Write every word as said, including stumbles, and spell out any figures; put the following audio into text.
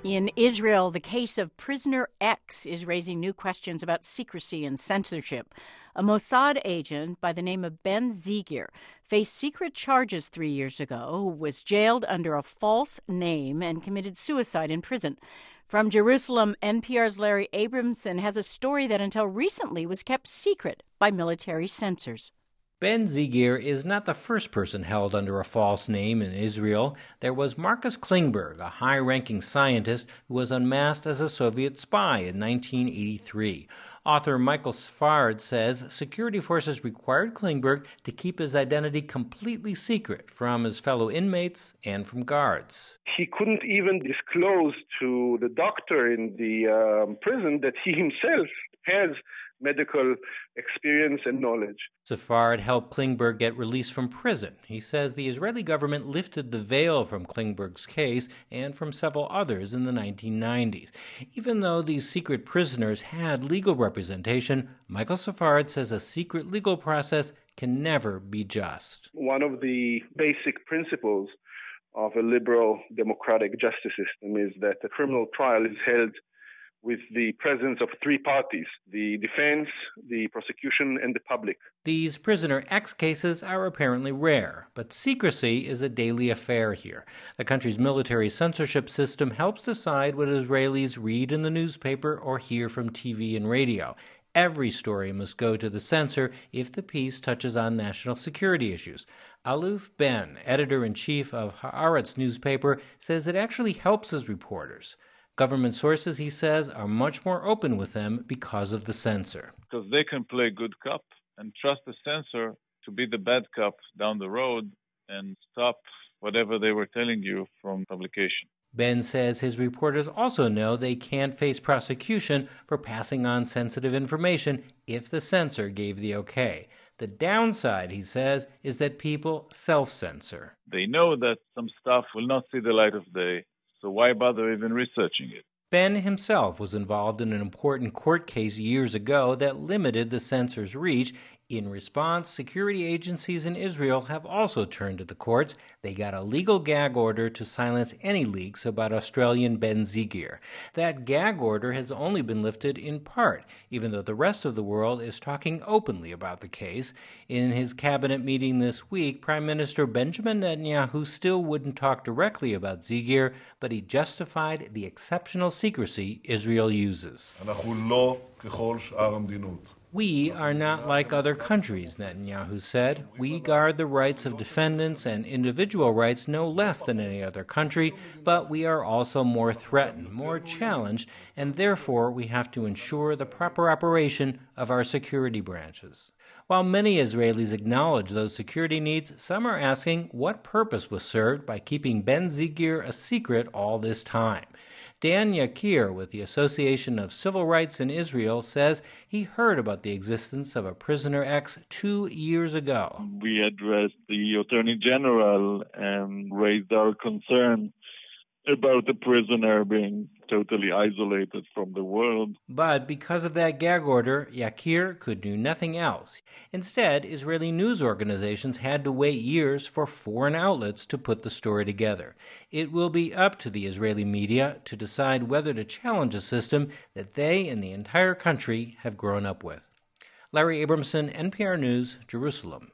In Israel, the case of prisoner X is raising new questions about secrecy and censorship. A Mossad agent by the name of Ben Zigir faced secret charges three years ago, was jailed under a false name, and committed suicide in prison. From Jerusalem, N P R's Larry Abramson has a story that until recently was kept secret by military censors. Ben Zigir is not the first person held under a false name in Israel. There was Marcus Klingberg, a high-ranking scientist who was unmasked as a Soviet spy in nineteen eighty-three. Author Michael Sfard says security forces required Klingberg to keep his identity completely secret from his fellow inmates and from guards. He couldn't even disclose to the doctor in the um, prison that he himself has medical experience and knowledge. Sfard helped Klingberg get released from prison. He says the Israeli government lifted the veil from Klingberg's case and from several others in the nineteen nineties. Even though these secret prisoners had legal representation, Michael Sfard says a secret legal process can never be just. One of the basic principles of a liberal democratic justice system is that a criminal trial is held with the presence of three parties, the defense, the prosecution, and the public. These prisoner X cases are apparently rare, but secrecy is a daily affair here. The country's military censorship system helps decide what Israelis read in the newspaper or hear from T V and radio. Every story must go to the censor if the piece touches on national security issues. Aluf Ben, editor-in-chief of Haaretz newspaper, says it actually helps his reporters. Government sources, he says, are much more open with them because of the censor. Because they can play good cop and trust the censor to be the bad cop down the road and stop whatever they were telling you from publication. Ben says his reporters also know they can't face prosecution for passing on sensitive information if the censor gave the okay. The downside, he says, is that people self-censor. They know that some stuff will not see the light of day. So why bother even researching it? Ben himself was involved in an important court case years ago that limited the censor's reach. In response, security agencies in Israel have also turned to the courts. They got a legal gag order to silence any leaks about Australian Ben Zigir. That gag order has only been lifted in part, even though the rest of the world is talking openly about the case. In his cabinet meeting this week, Prime Minister Benjamin Netanyahu still wouldn't talk directly about Zigir, but he justified the exceptional secrecy Israel uses. We are not like other countries, Netanyahu said. We guard the rights of defendants and individual rights no less than any other country, but we are also more threatened, more challenged, and therefore we have to ensure the proper operation of our security branches. While many Israelis acknowledge those security needs, some are asking what purpose was served by keeping Ben Zigir a secret all this time. Dan Yakir with the Association of Civil Rights in Israel says he heard about the existence of a prisoner X two years ago. We addressed the Attorney General and raised our concern about the prisoner being totally isolated from the world. But because of that gag order, Yakir could do nothing else. Instead, Israeli news organizations had to wait years for foreign outlets to put the story together. It will be up to the Israeli media to decide whether to challenge a system that they and the entire country have grown up with. Larry Abramson, N P R News, Jerusalem.